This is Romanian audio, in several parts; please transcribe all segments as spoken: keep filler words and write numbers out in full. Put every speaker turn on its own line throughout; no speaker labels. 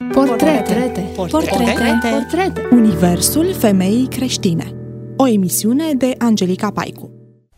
Portrete. Portrete. Portrete.
Universul femeii creștine. O emisiune de Angelica Paicu.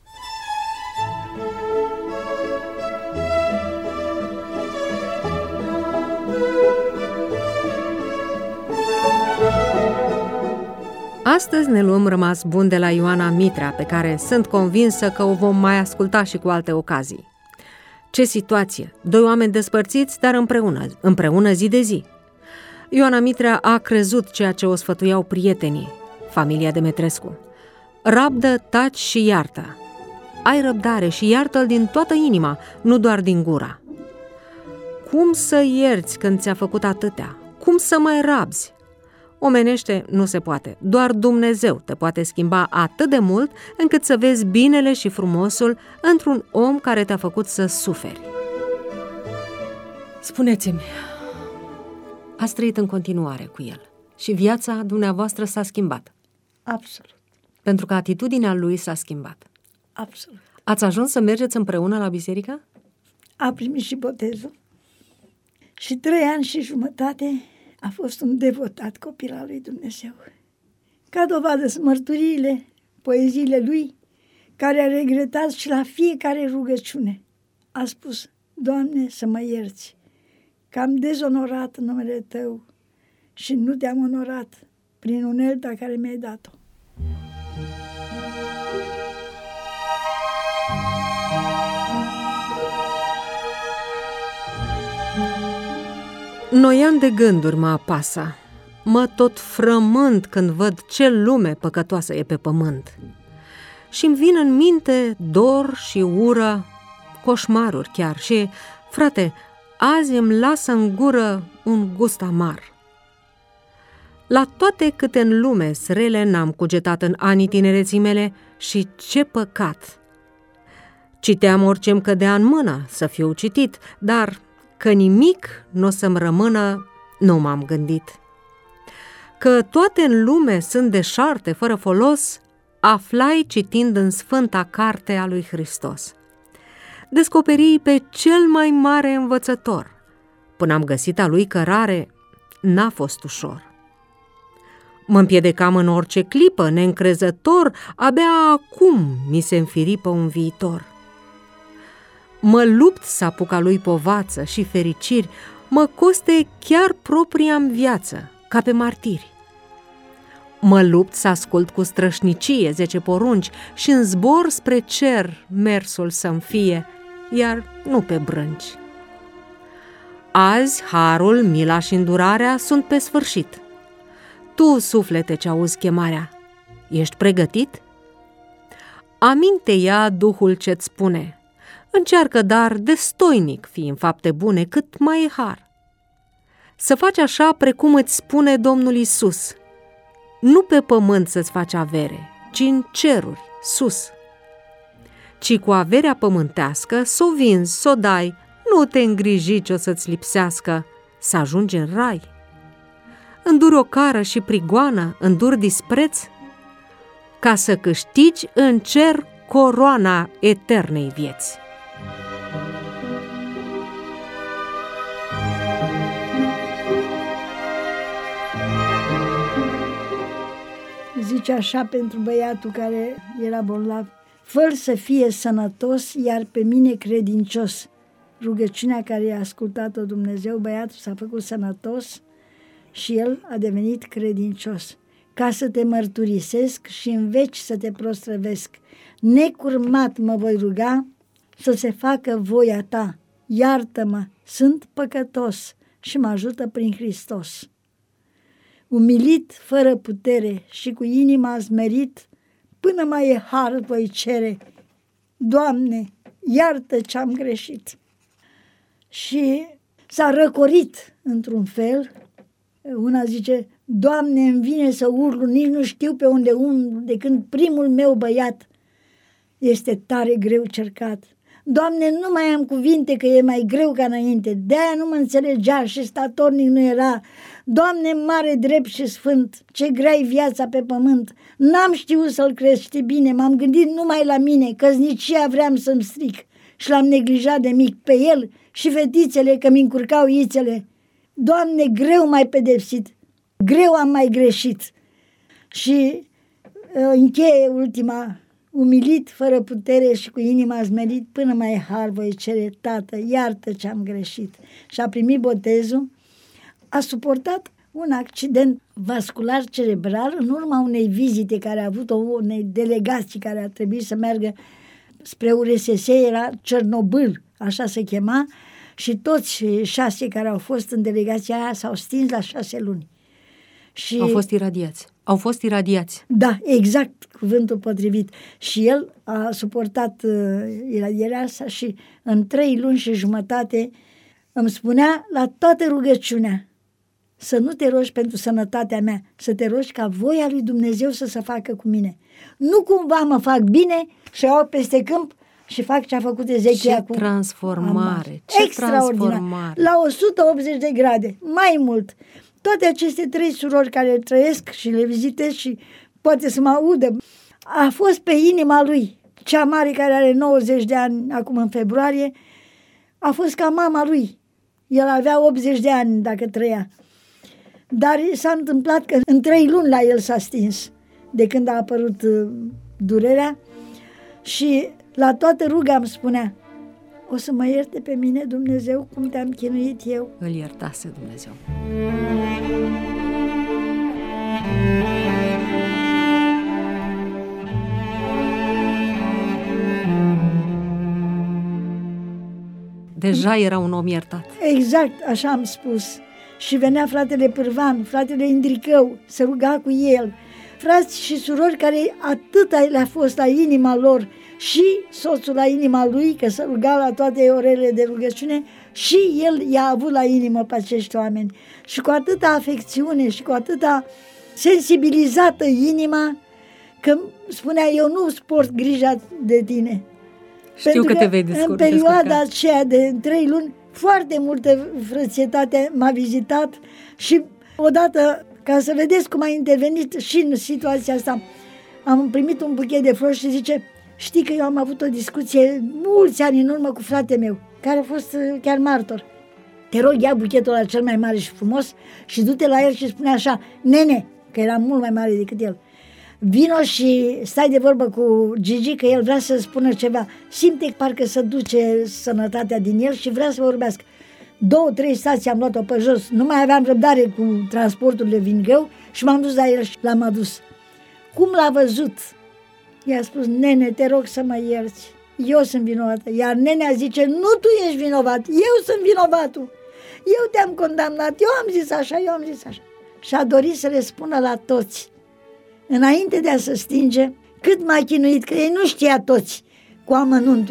Astăzi ne luăm rămas bun de la Ioana Mitrea, pe care sunt convinsă că o vom mai asculta și cu alte ocazii. Ce situație! Doi oameni despărțiți, dar împreună, împreună zi de zi. Ioana Mitrea a crezut ceea ce o sfătuiau prietenii, familia Demetrescu. Rabdă, taci și iartă. Ai răbdare și iartă-l din toată inima, nu doar din gura. Cum să ierți când ți-a făcut atâtea? Cum să mai rabzi? Omenește nu se poate, doar Dumnezeu te poate schimba atât de mult încât să vezi binele și frumosul într-un om care te-a făcut să suferi. Spuneți-mi, ați trăit în continuare cu el și viața dumneavoastră s-a schimbat?
Absolut.
Pentru că atitudinea lui s-a schimbat?
Absolut.
Ați ajuns să mergeți împreună la biserică?
A primit și botezul și trei ani și jumătate a fost un devotat copil al lui Dumnezeu. Ca dovadă sunt mărturiile, poeziile lui, care a regretat și la fiecare rugăciune. A spus: Doamne, să mă ierți, că am dezonorat numele Tău și nu Te-am onorat prin unelta care mi-ai dat-o.
Noian de gânduri mă apasă, mă tot frământ când văd ce lume păcătoasă e pe pământ. Și-mi vin în minte dor și ură, coșmaruri chiar și, frate, azi îmi lasă în gură un gust amar. La toate câte în lume srele n-am cugetat în anii tinereții mele și ce păcat! Citeam orice-mi cădea în mână să fiu citit, dar că nimic n-o să-mi rămână, nu m-am gândit. Că toate în lume sunt deșarte, fără folos, aflai citind în sfânta carte a lui Hristos. Descoperii pe cel mai mare învățător. Până am găsit a lui cărare, n-a fost ușor. Mă împiedecam în orice clipă, neîncrezător, abia acum mi se înfiripă un viitor. Mă lupt să apuc a lui povață și fericiri, mă coste chiar propria-mi viață, ca pe martiri. Mă lupt să ascult cu strășnicie zece porunci și în zbor spre cer mersul să-mi fie, iar nu pe brânci. Azi harul, mila și îndurarea sunt pe sfârșit. Tu, suflete ce auzi chemarea, ești pregătit? Aminte ia Duhul ce-ți spune: încearcă, dar destoinic fi în fapte bune, cât mai e har. Să faci așa precum îți spune Domnul Iisus, nu pe pământ să-ți faci avere, ci în ceruri, sus. Ci cu averea pământească s-o vinzi, s-o dai, nu te îngriji ce o să-ți lipsească, să ajungi în rai. Înduri o cară și prigoană, înduri dispreț, ca să câștigi în cer coroana eternei vieți.
Zice așa pentru băiatul care era bolnav: fă-l să fie sănătos, iar pe mine credincios. Rugăciunea care i-a ascultat-o Dumnezeu, băiatul s-a făcut sănătos și el a devenit credincios. Ca să te mărturisesc și în veci să te prostrăvesc, necurmat mă voi ruga să se facă voia ta. Iartă-mă, sunt păcătos și mă ajută prin Hristos. Umilit, fără putere și cu inima zmerit, până mai e har voi cere: Doamne, iartă ce-am greșit. Și s-a răcorit într-un fel. Una zice: Doamne, îmi vine să urlu, nici nu știu pe unde umblu, de când primul meu băiat este tare greu cercat. Doamne, nu mai am cuvinte, că e mai greu ca înainte, de-aia nu mă înțelegea și statornic nu era. Doamne, mare, drept și sfânt, ce grea-i viața pe pământ, n-am știut să-l crești bine, m-am gândit numai la mine, căsnicia vreau să-mi stric și l-am neglijat de mic pe el și fetițele că mi încurcau ițele. Doamne, greu m-ai pedepsit, greu am mai greșit. Și uh, încheie ultima, umilit, fără putere și cu inima zmerit, până mai har voi cere, Tată, iartă ce-am greșit. Și a primit botezul, a suportat un accident vascular cerebral în urma unei vizite care a avut-o, unei delegații care a trebuit să meargă spre U R S S, era Cernobâl, așa se chema, și toți șase care au fost în delegația aia s-au stins la șase luni. Și
Au fost iradiați. Au fost iradiați.
Da, exact, cuvântul potrivit. Și el a suportat uh, iradierea asta și în trei luni și jumătate îmi spunea la toată rugăciunea să nu te rogi pentru sănătatea mea, să te rogi ca voia lui Dumnezeu să se facă cu mine. Nu cumva mă fac bine și iau peste câmp și fac ce a făcut Ezechia
ce
cu
transformare, ce
extraordinar,
transformare.
la o sută optzeci de grade, mai mult. Toate aceste trei surori care trăiesc și le vizitez și poate să mă audă, a fost pe inima lui. Cea mare, care are nouăzeci de ani acum în februarie, a fost ca mama lui. El avea optzeci de ani dacă trăia. Dar s-a întâmplat că în trei luni la el s-a stins de când a apărut uh, durerea și la toată ruga îmi spunea: o să mă ierte pe mine Dumnezeu cum te-am chinuit eu.
Îl iertase Dumnezeu. Deja era un om iertat.
Exact, așa am spus. Și venea fratele Pârvan, fratele Indricău, se ruga cu el. Frați și surori care atâta le-a fost la inima lor, și soțul la inima lui, că se ruga la toate orele de rugăciune, și el i-a avut la inimă pe acești oameni. Și cu atâta afecțiune și cu atâta sensibilizată inima, că spunea: eu nu sport grija de tine.
Știu
Pentru
că te vei descurca.
În perioada aceea de trei luni, foarte multă frățietate m-a vizitat și odată, ca să vedeți cum a intervenit și în situația asta, am primit un buchet de flori și zice: știi că eu am avut o discuție mulți ani în urmă cu fratele meu, care a fost chiar martor. Te rog, ia buchetul ăla cel mai mare și frumos și du-te la el și spune așa: nene, că era mult mai mare decât el, vino și stai de vorbă cu Gigi, că el vrea să spună ceva. Simte parcă să duce sănătatea din el și vrea să vorbească. Două, trei stații am luat-o pe jos, nu mai aveam răbdare cu transporturile, vin greu, și m-am dus la el și l-am adus. Cum l-a văzut, i-a spus: nene, te rog să mă ierți, eu sunt vinovată. Iar nenea zice: nu tu ești vinovat, eu sunt vinovatul, eu te-am condamnat, eu am zis așa, eu am zis așa. Și a dorit să le spună la toți, înainte de a se stinge, cât m-a chinuit, că ei nu știa toți cu amănuntul.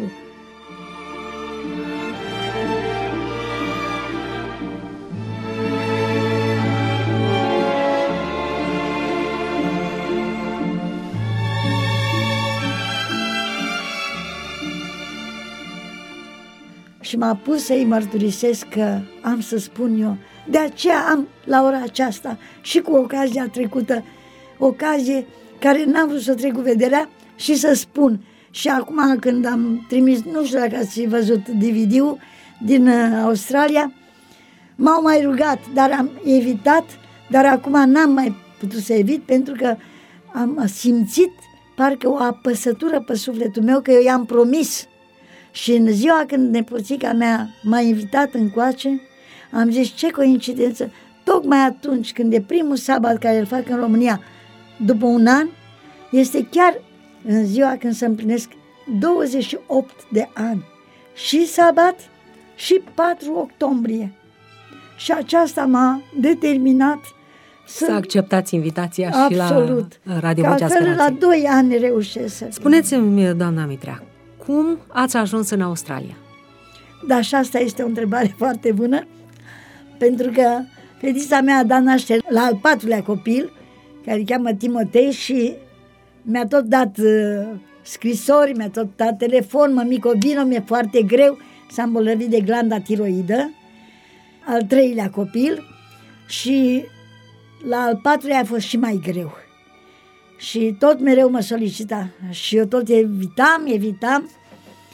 Și m-a pus să-i mărturisesc că am să spun eu. De aceea am la ora aceasta și cu ocazia trecută, ocazie care n-am vrut să trec cu vederea și să spun. Și acum când am trimis, nu știu dacă ați văzut D V D-ul din Australia, m-au mai rugat, dar am evitat, dar acum n-am mai putut să evit pentru că am simțit parcă o apăsătură pe sufletul meu, că eu i-am promis. Și în ziua când nepoțica mea m-a invitat încoace, am zis: ce coincidență, tocmai atunci când e primul sabat care îl fac în România după un an, este chiar în ziua când se împlinesc douăzeci și opt de ani. Și sabat și patru octombrie. Și aceasta m-a determinat să,
să acceptați invitația
absolut,
și la Radio
Vocea
Vocea Speranței.
la doi ani reușesc să...
Spuneți-mi, doamna Mitrea, cum ați ajuns în Australia?
Da, și asta este o întrebare foarte bună, pentru că fetița mea a dat naștere la al patrulea copil, care îl cheamă Timotei, și mi-a tot dat uh, scrisori, mi-a tot dat telefon: mămico, vino, mi-e foarte greu, s-a îmbolnăvit de glanda tiroidă. Al treilea copil, și la al patrulea a fost și mai greu. Și tot mereu mă solicita și eu tot evitam, evitam.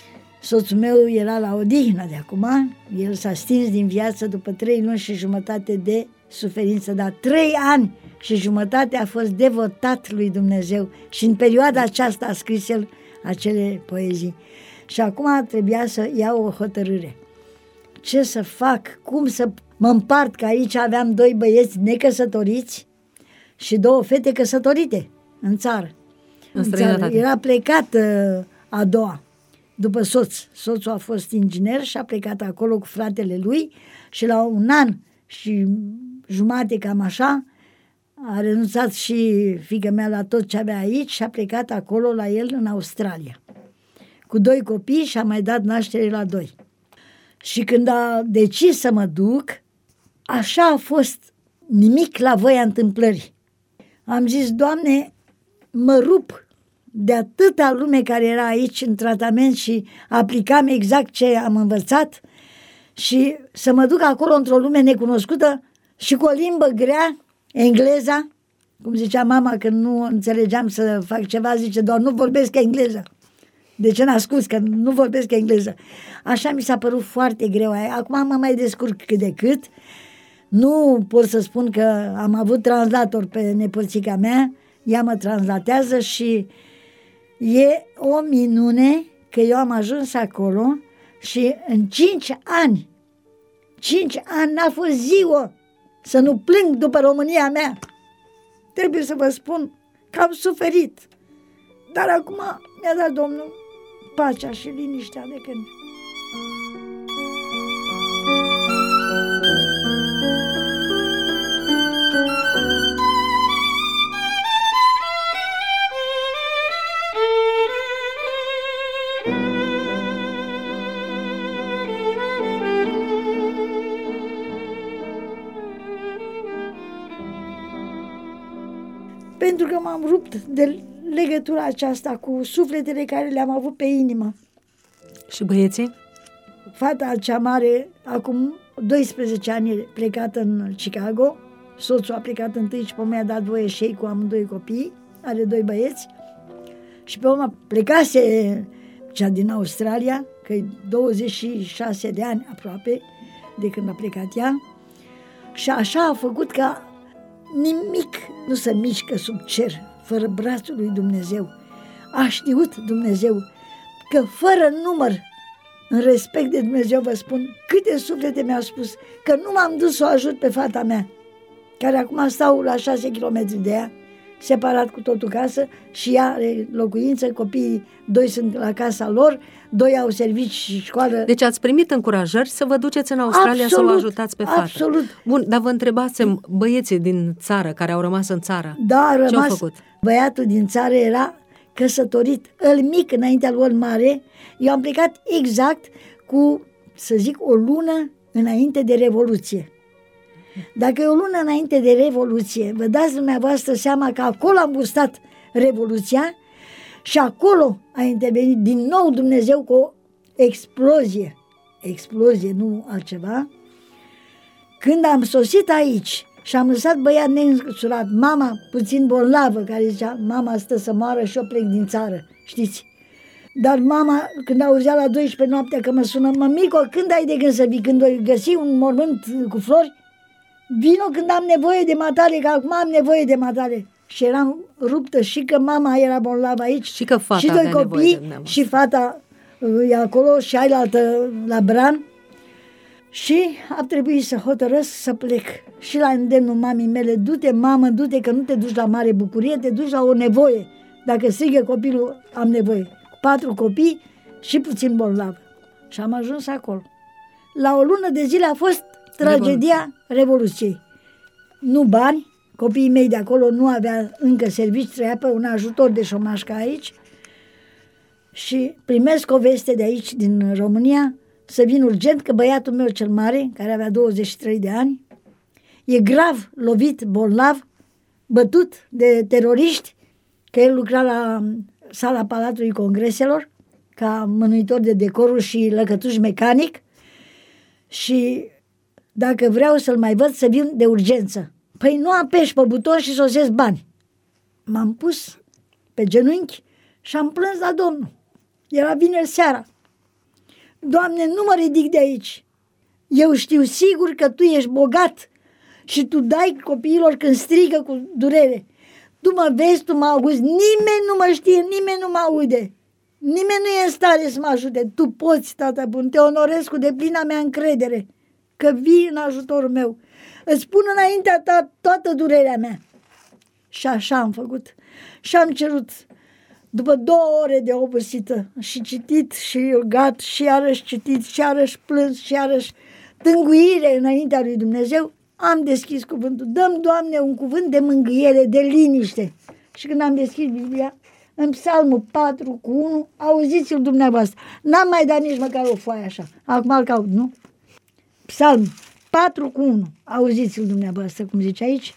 Soțul meu era la odihnă de acum, el s-a stins din viață după trei luni și jumătate de suferință, dar trei ani și jumătate a fost devotat lui Dumnezeu și în perioada aceasta a scris el acele poezii. Și acum trebuia să iau o hotărâre. Ce să fac? Cum să mă împart? Că aici aveam doi băieți necăsătoriți și două fete căsătorite în țară.
În țară.
Era plecat uh, a doua, după soț. Soțul a fost inginer și a plecat acolo cu fratele lui și la un an și jumate, cam așa, a renunțat și fiica mea la tot ce avea aici și a plecat acolo la el în Australia. Cu doi copii și a mai dat naștere la doi. Și când a decis să mă duc, așa a fost, nimic la voia întâmplării. Am zis, Doamne, mă rup de atâta lume care era aici în tratament și aplicam exact ce am învățat și să mă duc acolo într-o lume necunoscută și cu o limbă grea, engleza, cum zicea mama când nu înțelegeam să fac ceva, zice, doar nu vorbesc engleză. De ce n-a scus că nu vorbesc engleză? Așa mi s-a părut foarte greu. Acum mă mai descurc cât de cât. Nu pot să spun că am avut translator pe nepoțica mea, ea mă translatează și e o minune că eu am ajuns acolo și în cinci ani, cinci ani n-a fost ziua să nu plâng după România mea. Trebuie să vă spun că am suferit. Dar acum mi-a dat Domnul pacea și liniștea de când. Pentru că m-am rupt de legătura aceasta cu sufletele care le-am avut pe inimă.
Și băieții?
Fata cea mare, acum doisprezece ani, e plecată în Chicago. Soțul a plecat întâi și pe mine a dat voie și ei cu amândoi copii. Are doi băieți. Și pe urmă plecase cea din Australia, că e douăzeci și șase de ani aproape de când a plecat ea. Și așa a făcut ca nimic nu se mișcă sub cer fără brațul lui Dumnezeu. A știut Dumnezeu că fără număr, în respect de Dumnezeu vă spun, câte suflete mi-au spus că nu m-am dus să o ajut pe fata mea, care acum stau la șase kilometri de ea, separat cu totul casă, și ea are locuință, copiii doi sunt la casa lor, doi au servici și școală.
Deci ați primit încurajări să vă duceți în Australia absolut, să o ajutați pe fată.
Absolut.
Bun, dar vă întrebasem băieții din țară, care au rămas în țară.
Da, a rămas.
Ce au făcut?
Băiatul din țară era căsătorit, îl mic înaintea lui îl mare. Eu am plecat exact cu, să zic, o lună înainte de Revoluție. Dacă e o lună înainte de Revoluție, vă dați dumneavoastră seama că acolo am gustat Revoluția și acolo a intervenit din nou Dumnezeu cu o explozie. Explozie, nu altceva. Când am sosit aici și am lăsat băiat neînsurat, mama puțin bolnavă, care zicea, mama stă să moară și eu plec din țară, știți? Dar mama, când auzea la doisprezece noaptea că mă sună, mămico, când ai de gând să vii? Când o găsi un mormânt cu flori? Vino când am nevoie de matale, că acum am nevoie de matale. Și eram ruptă și că mama era bolnavă aici,
și că fata
și doi copii, și fata e acolo și ailaltă la Bran. Și a trebuit să hotărăsc să plec. Și la îndemnul mamii mele, du-te, mamă, du-te, că nu te duci la mare bucurie, te duci la o nevoie. Dacă strigă copilul, am nevoie. Patru copii și puțin bolnav. Și am ajuns acolo. La o lună de zile a fost tragedia Revoluției. Nu bani, copiii mei de acolo nu avea încă servici, trăia pe un ajutor de șomaș ca aici. Și primesc o veste de aici, din România, să vin urgent, că băiatul meu cel mare, care avea douăzeci și trei de ani, e grav lovit, bolnav, bătut de teroriști, că el lucra la sala Palatului Congreselor, ca mânuitor de decoruri și lăcătuș mecanic, și dacă vreau să-l mai văd, să vin de urgență. Păi nu apeși pe buton și sosesc bani. M-am pus pe genunchi și am plâns la Domnul. Era vineri seara. Doamne, nu mă ridic de aici. Eu știu sigur că Tu ești bogat și Tu dai copiilor când strigă cu durere. Tu mă vezi, Tu mă auzi, nimeni nu mă știe, nimeni nu mă aude. Nimeni nu e în stare să mă ajute. Tu poți, Tată bun, te onorez cu deplina mea încredere că vii în ajutorul meu. Îți pun înaintea Ta toată durerea mea. Și așa am făcut. Și am cerut, după două ore de obosită, și citit, și rugat, și iarăși citit, și iarăși plâns, și iarăși tânguire înaintea lui Dumnezeu, am deschis cuvântul. Dăm, Doamne, un cuvânt de mângâiere, de liniște. Și când am deschis Biblia, în Psalmul patru cu unu, auziți-l dumneavoastră. N-am mai dat nici măcar o foaie așa. Acum îl caut, nu? Psalm patru cu unu, auziți-l dumneavoastră, cum zice aici.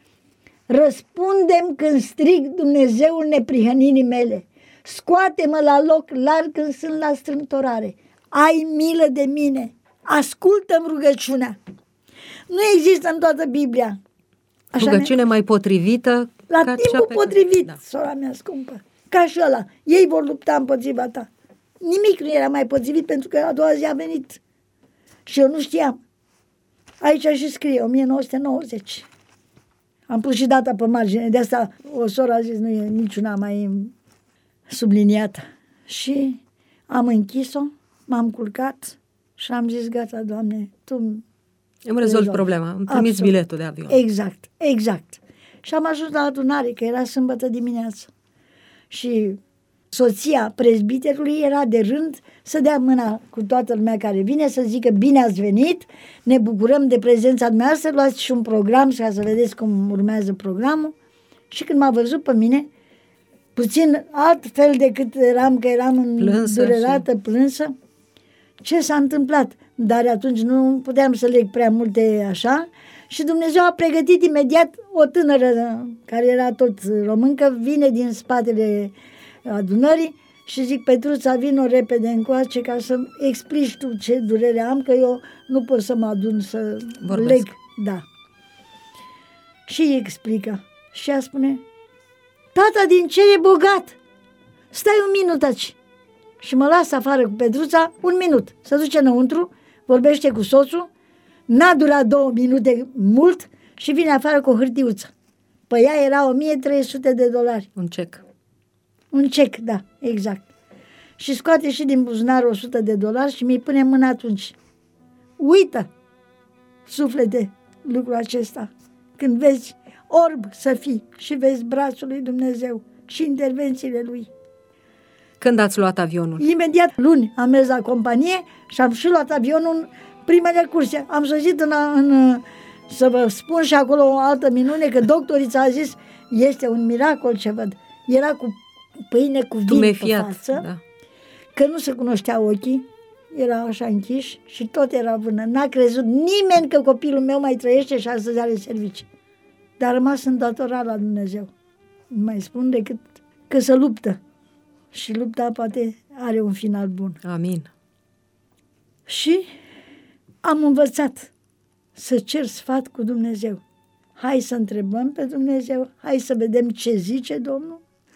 Răspundem când strig, Dumnezeul neprihănirii mele. Scoate-mă la loc larg când sunt la strâmtorare. Ai milă de mine. Ascultă-mi rugăciunea. Nu există în toată Biblia.
Așa rugăciune ne... mai potrivită.
La timpul pe... potrivit, da. Sora mea scumpă. Ca și ăla. Ei vor lupta împotriva ta. Nimic nu era mai potrivit pentru că a doua zi a venit. Și eu nu știam. Aici și scrie o mie nouă sute nouăzeci. Am pus și data pe margine. De asta o soră a zis, nu e niciuna mai subliniată. Și am închis-o, m-am culcat și am zis, gata, Doamne, Tu
îmi rezolvi problema, îmi trimiți biletul de avion.
Exact, exact. Și am ajuns la adunare, că era sâmbătă dimineață. Și soția prezbiterului era de rând să dea mâna cu toată lumea care vine, să zică bine ați venit, ne bucurăm de prezența dumneavoastră, luați și un program ca să vedeți cum urmează programul. Și când m-a văzut pe mine, puțin altfel decât eram, că eram îndurerată, și... plânsă, ce s-a întâmplat? Dar atunci nu puteam să leg prea multe așa și Dumnezeu a pregătit imediat o tânără care era tot româncă, vine din spatele adunării și zic, Petruța, vino repede încoace ca să explici tu ce durere am, că eu nu pot să mă adun să vorbesc. Leg. Da. Și îi explică. Și ea spune, Tata din cer e bogat, stai un minut aici. Și mă lasă afară cu Petruța un minut. Se duce înăuntru, vorbește cu soțul, n-a durat două minute mult și vine afară cu o hârtiuță. Pe ea era o mie trei sute de dolari.
Un cec.
Un cec, da, exact. Și scoate și din buzunar o sută de dolari și mi-i pune mâna atunci. Uită, suflete, lucrul acesta. Când vezi orb să fii și vezi brațul lui Dumnezeu și intervențiile lui.
Când ați luat avionul?
Imediat luni am mers la companie și am și luat avionul în primele curse. Am sosit în, în, să vă spun și acolo o altă minune, că doctorița a zis, este un miracol ce văd. Era cu pâine cu vin pe față, da. Că nu se cunoștea ochii, era așa închiși și tot era vână. N-a crezut nimeni că copilul meu mai trăiește și astăzi are servicii. Dar a rămas îndatorat la Dumnezeu. Nu mai spun decât că se luptă. Și lupta poate are un final bun.
Amin.
Și am învățat să cer sfat cu Dumnezeu. Hai să întrebăm pe Dumnezeu, hai să vedem ce zice Domnul.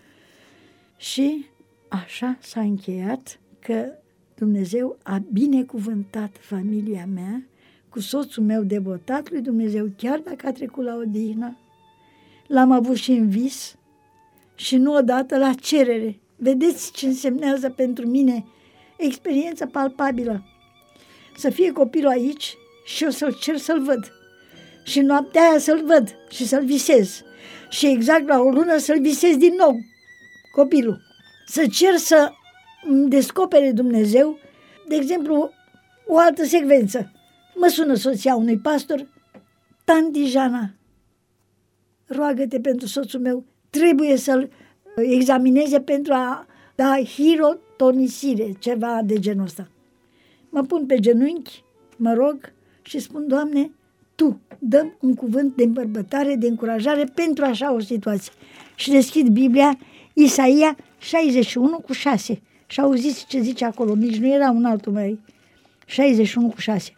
Și așa s-a încheiat că Dumnezeu a binecuvântat familia mea cu soțul meu devotat lui Dumnezeu, chiar dacă a trecut la odihnă. L-am avut și în vis și nu odată la cerere. Vedeți ce însemnează pentru mine experiența palpabilă. Să fie copilul aici și eu să-l cer să-l văd. Și noaptea aia să-l văd și să-l visez. Și exact la o lună să-l visez din nou, copilul. Să cer să îmi descopere Dumnezeu, de exemplu, o altă secvență. Mă sună soția unui pastor, Tanti Jana, roagă-te pentru soțul meu, trebuie să-l examineze pentru a da hirotonisire, ceva de genul ăsta. Mă pun pe genunchi, mă rog și spun, Doamne, Tu dăm un cuvânt de îmbărbătare, de încurajare pentru așa o situație. Și deschid Biblia, Isaia șaizeci și unu cu șase. Și auziți ce zice acolo, nici nu era un altul mai. șaizeci și unu cu șase.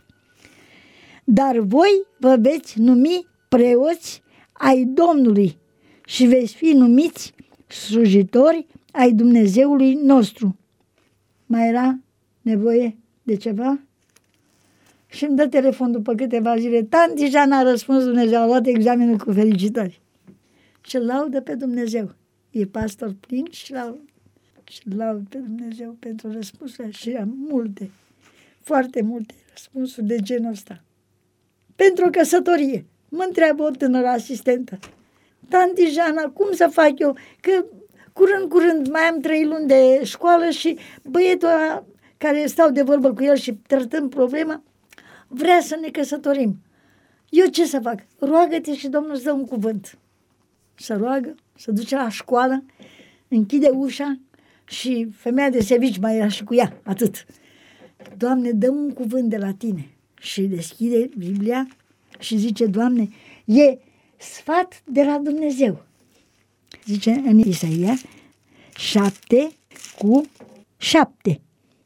Dar voi vă veți numi preoți ai Domnului și veți fi numiți slujitori ai Dumnezeului nostru. Mai era nevoie de ceva și îmi dă telefon după câteva zile. Tanti Jana a răspuns, Dumnezeu, a luat examenul cu felicitări. Și îl laudă pe Dumnezeu. E pastor plin și laudă. Și laudă pe Dumnezeu pentru răspunsurile și am multe, foarte multe răspunsuri de genul ăsta. Pentru o căsătorie. Mă întreabă o tânără asistentă. Tanti Jana, cum să fac eu? Că curând, curând mai am trei luni de școală și băietul ăla care stau de vorbă cu el și tratăm problema, vrea să ne căsătorim. Eu ce să fac? Roagă-te și Domnul îți dă un cuvânt. Să roagă, să duce la școală, închide ușa și femeia de servici mai era și cu ea, atât. Doamne, dă un cuvânt de la tine. Și deschide Biblia și zice, Doamne, e sfat de la Dumnezeu. Zice în Isaia șapte cu șapte.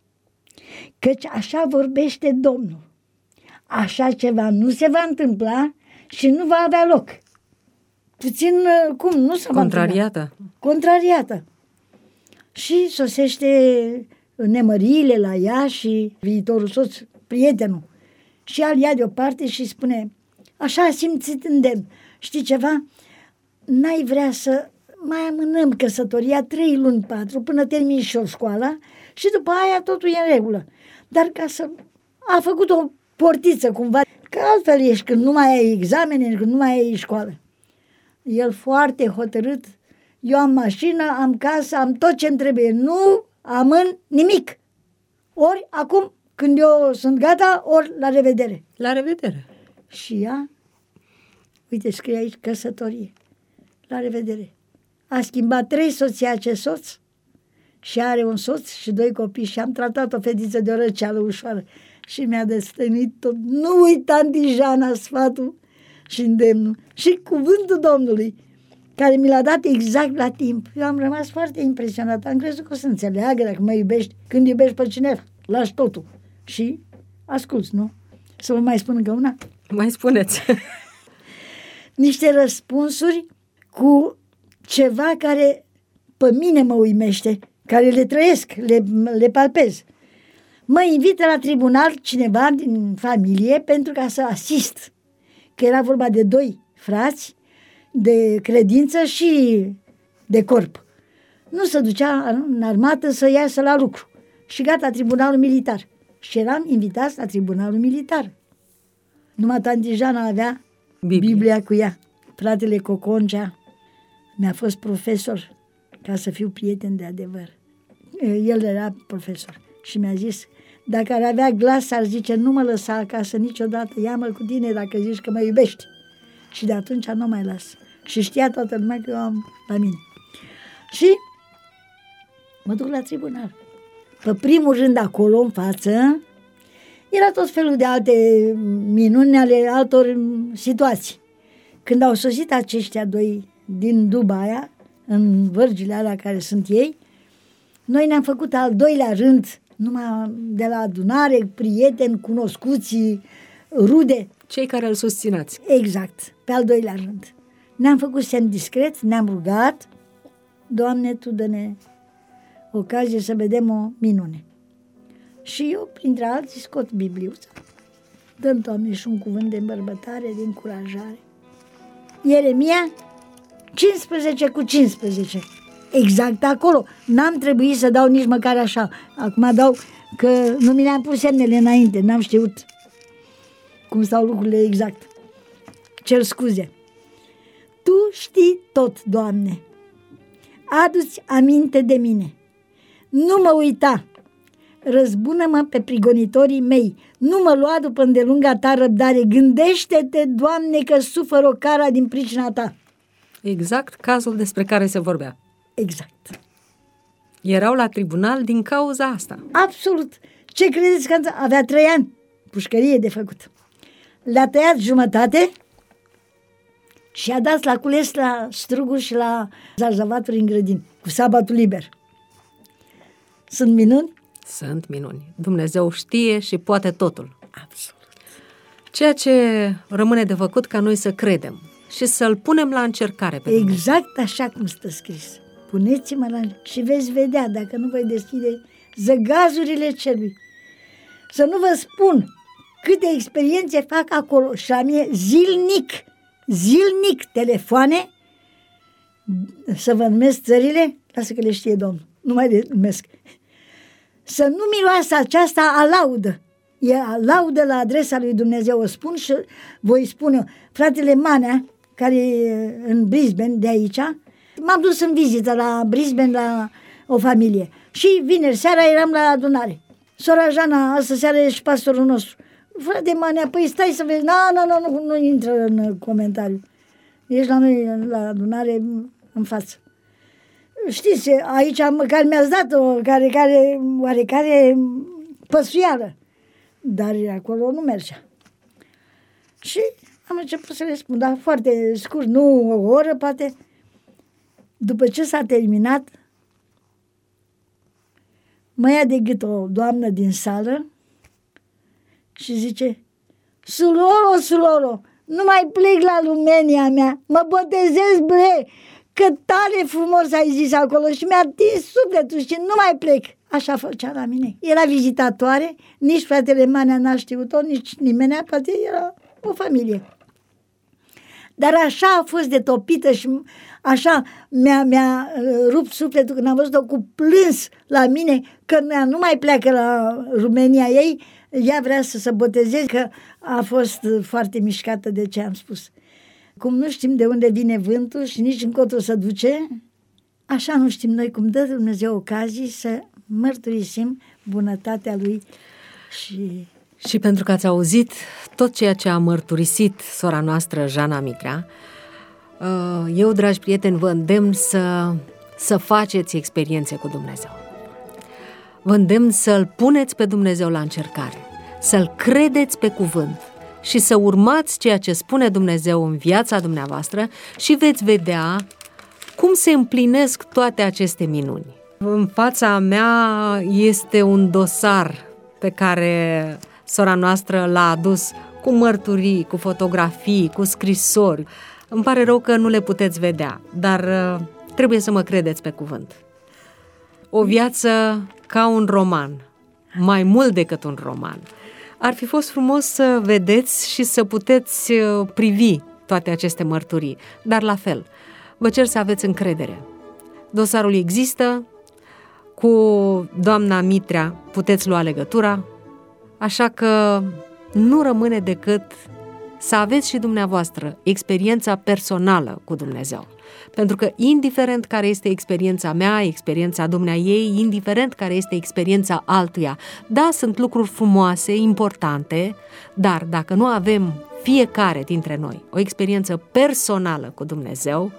Căci așa vorbește Domnul. Așa ceva nu se va întâmpla și nu va avea loc. Puțin, cum, nu se va
Contrariată.
Contrariată. Și sosește nemăriile la ea și viitorul soț, prietenul. Și al ia deoparte și spune, așa a simțit îndemn. Știi ceva? N-ai vrea să mai amânăm căsătoria trei luni, patru, până termin și o școala și după aia totul e în regulă. Dar ca să... A făcut o portiță cumva, că altfel ești când nu mai ai examene, când nu mai ai școală. El foarte hotărât, eu am mașină, am casă, am tot ce-mi trebuie, nu amân nimic. Ori acum, când eu sunt gata, ori la revedere.
La revedere.
Și ea, uite, scrie aici căsătorie. La revedere. A schimbat trei soții acest soț și are un soț și doi copii și am tratat o fetiță de o răceală ușoară și mi-a destăinuit tot. Nu uita, Tanti Jana, sfatul și îndemnul și cuvântul Domnului care mi l-a dat exact la timp. Eu am rămas foarte impresionat. Am crezut că o să înțeleagă dacă mă iubești. Când iubești pe cineva, lași totul. Și asculți, nu? Să vă mai spun încă una?
Mai spuneți.
Niște răspunsuri cu ceva care pe mine mă uimește, care le trăiesc, le, le palpez. Mă invită la tribunal cineva din familie pentru ca să asist. Că era vorba de doi frați de credință și de corp. Nu se ducea în armată să iasă la lucru. Și gata, tribunalul militar. Și eram invitați la tribunalul militar. Numai Tanti Jana avea Biblia. Biblia cu ea. Fratele Coconcea mi-a fost profesor ca să fiu prieten de adevăr. El era profesor și mi-a zis, dacă ar avea glas, ar zice, nu mă lăsa acasă niciodată, ia-mă cu tine dacă zici că mă iubești. Și de atunci nu mai las. Și știa toată lumea că eu am la mine. Și mă duc la tribunal. Pe primul rând acolo, în față, era tot felul de alte minuni ale altor situații. Când au sosit aceștia doi din Dubaia, în vărgile alea care sunt ei, noi ne-am făcut al doilea rând, numai de la adunare, prieteni, cunoscuții, rude.
Cei care îl susțineți.
Exact, pe al doilea rând. Ne-am făcut semn discret, ne-am rugat, Doamne, Tu dă-ne ocazie să vedem o minune. Și eu, printre alții, scot Bibliuța. Dăm, Doamne, și un cuvânt de îmbărbătare, de încurajare. Ieremia cincisprezece cu cincisprezece. Exact acolo. N-am trebuit să dau nici măcar așa. Acum dau că nu mi le-am pus semnele înainte. N-am știut cum stau lucrurile exact. Cer scuze. Tu știi tot, Doamne. Adu-ți aminte de mine. Nu mă uita. Răzbună-mă pe prigonitorii mei. Nu mă lua după îndelunga ta răbdare. Gândește-te, Doamne, că sufăr o cara din pricina ta.
Exact cazul despre care se vorbea.
Exact.
Erau la tribunal din cauza asta.
Absolut. Ce credeți că avea trei ani? Pușcărie de făcut. Le-a tăiat jumătate și a dat la cules la struguri și la zarzavaturi în grădini, cu sabatul liber. Sunt minuni?
Sunt minuni. Dumnezeu știe și poate totul.
Absolut.
Ceea ce rămâne de făcut ca noi să credem și să-L punem la încercare pe Dumnezeu.
Exact așa cum stă scris. Puneți-mă la și veți vedea, dacă nu voi deschide zăgazurile cerului. Să nu vă spun câte experiențe fac acolo și la mine zilnic, zilnic telefoane, să vă numesc țările, lasă că le știe Domnul, nu mai le numesc, să nu miroasă aceasta a laudă. E a laudă la adresa lui Dumnezeu, o spun și voi spune. Fratele Manea, care e în Brisbane, de aici, m-am dus în vizită la Brisbane, la o familie. Și vineri seara eram la adunare. Sora Jana, astă seară e și pastorul nostru. Frate Manea, păi stai să vezi. Nu, nu, nu, nu intră în comentariu. Ești la noi la adunare în față. Știți, aici măcar mi-ați dat o care, care, oarecare păsuială. Dar acolo nu mergea. Și am început să le spun, dar foarte scurt, nu o oră, poate. După ce s-a terminat, mă ia de gât o doamnă din sală și zice: Suloro, Suloro, nu mai plec la lumenia mea, mă botezez, bre, că tare frumos ai zis acolo și mi-a atins sufletul și nu mai plec. Așa făcea la mine. Era vizitatoare, nici fratele Manea n-a știut-o, nici nimenea, poate era o familie. Dar așa a fost de topită și așa mi-a, mi-a rupt sufletul când am văzut-o cu plâns la mine că nu mai pleacă la România ei, ea vrea să se boteze, că a fost foarte mișcată de ce am spus. Cum nu știm de unde vine vântul și nici încotro se duce, așa nu știm noi cum dă Dumnezeu ocazii să mărturisim bunătatea Lui. Și...
și pentru că ați auzit tot ceea ce a mărturisit sora noastră Jana Mitrea, eu, dragi prieteni, vă îndemn să, să faceți experiențe cu Dumnezeu. Vă îndemn să-L puneți pe Dumnezeu la încercare, să-L credeți pe cuvânt și să urmați ceea ce spune Dumnezeu în viața dumneavoastră și veți vedea cum se împlinesc toate aceste minuni. În fața mea este un dosar pe care sora noastră l-a adus cu mărturii, cu fotografii, cu scrisori. Îmi pare rău că nu le puteți vedea, dar trebuie să mă credeți pe cuvânt. O viață ca un roman, mai mult decât un roman. Ar fi fost frumos să vedeți și să puteți privi toate aceste mărturii, dar la fel, vă cer să aveți încredere. Dosarul există, cu doamna Mitrea puteți lua legătura, așa că nu rămâne decât să aveți și dumneavoastră experiența personală cu Dumnezeu. Pentru că indiferent care este experiența mea, experiența dumneaei, indiferent care este experiența altuia, da, sunt lucruri frumoase, importante, dar dacă nu avem fiecare dintre noi o experiență personală cu Dumnezeu,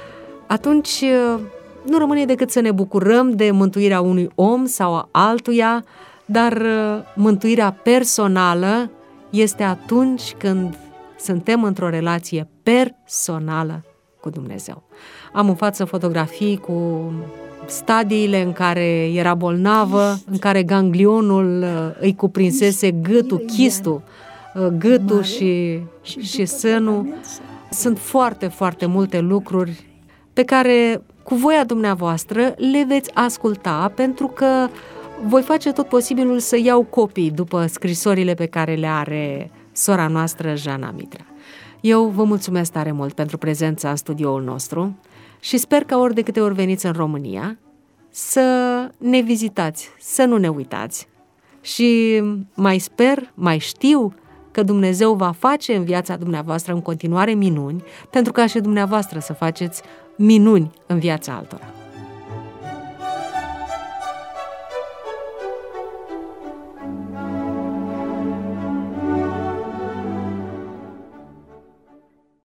atunci nu rămâne decât să ne bucurăm de mântuirea unui om sau a altuia, dar mântuirea personală este atunci când suntem într-o relație personală cu Dumnezeu. Am în față fotografii cu stadiile în care era bolnavă, în care ganglionul îi cuprinsese gâtul, chistul, gâtul și, și sânul. Sunt foarte, foarte multe lucruri pe care cu voia dumneavoastră le veți asculta, pentru că voi face tot posibilul să iau copii după scrisorile pe care le are sora noastră Jana Mitrea. Eu vă mulțumesc tare mult pentru prezența în studioul nostru și sper că ori de câte ori veniți în România să ne vizitați, să nu ne uitați. Și mai sper, mai știu că Dumnezeu va face în viața dumneavoastră în continuare minuni, pentru ca și dumneavoastră să faceți minuni în viața altora.